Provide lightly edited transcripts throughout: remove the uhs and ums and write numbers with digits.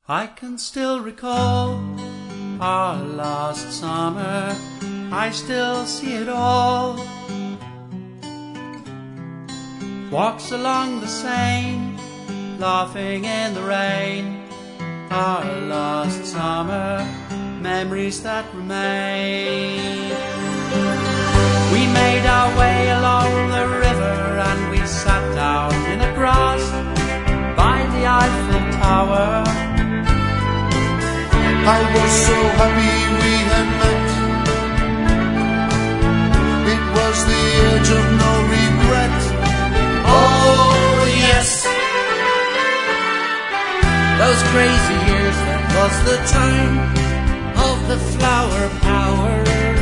I can still recall our last summer, I still see it all. Walks along the Seine, laughing in the rain. Our last summer, memories that remain. We made our way along the river and we sat down in the grass by the Eiffel Tower. I was so happy we had met. It was the age of no regret. Oh yes, those crazy years, that was the time of the flower power.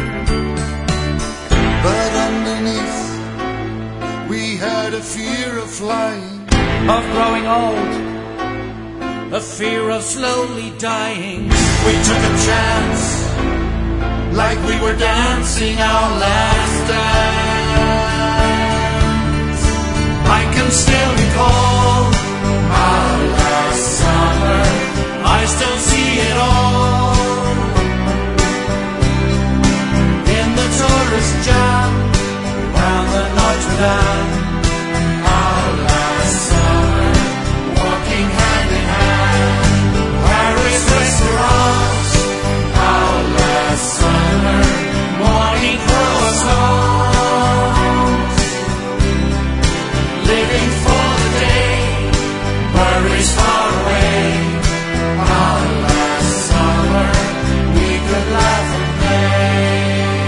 But underneath we had a fear of flying, of growing old, a fear of slowly dying. we took a chance, like we were dancing our last dance. I can still recall Our last summer, I still see it all in the tourist jam round the Notre Dame. our last summer, Walking hand in hand, Paris restaurants, our last summer, morning croissants, living for the day, worries far away. our last summer, We could laugh and play.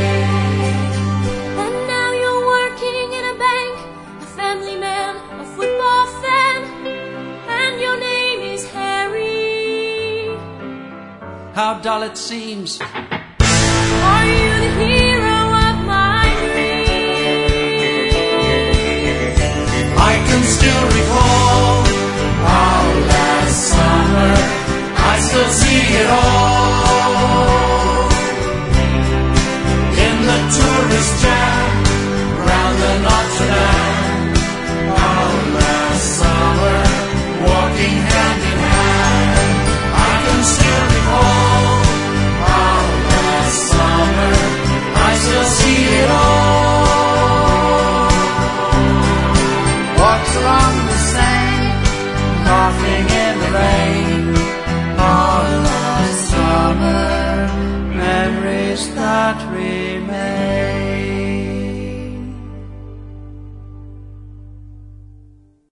And now you're working in a bank, a family man, a football fan, and your name is Harry. How dull it seems. Are you the hero of my dreams? I can still recall